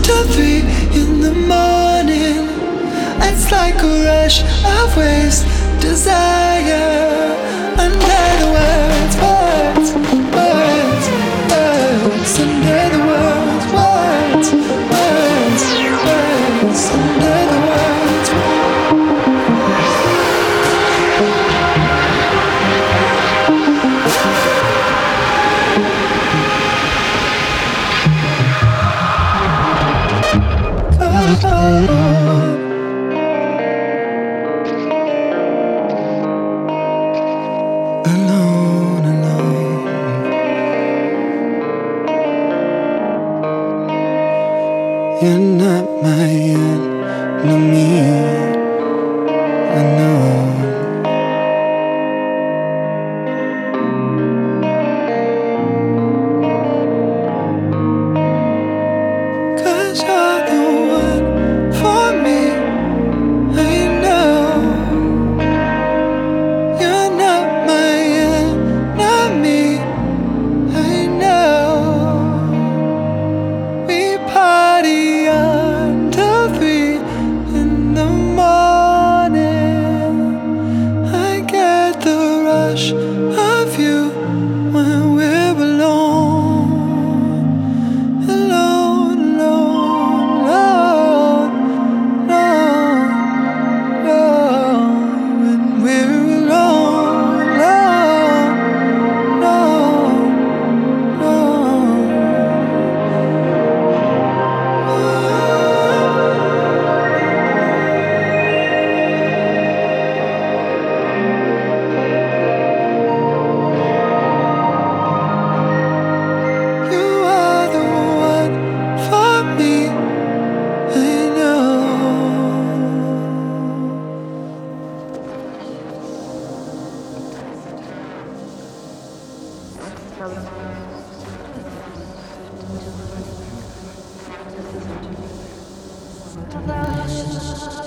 till 3 in the morning. It's like a rush of waste desire. Under the words, words, words, words. Under the words, words, words, words. Under the words, alone, alone. You're not my enemy, I know. 'Cause you're the one for me, I know. You're not my enemy, I know. We party until 3 in the morning. I get the rush of you when we're alone. Alone, alone, alone, alone, alone. When we're alone, alone, alone, alone. You are the one for me, I know. Love.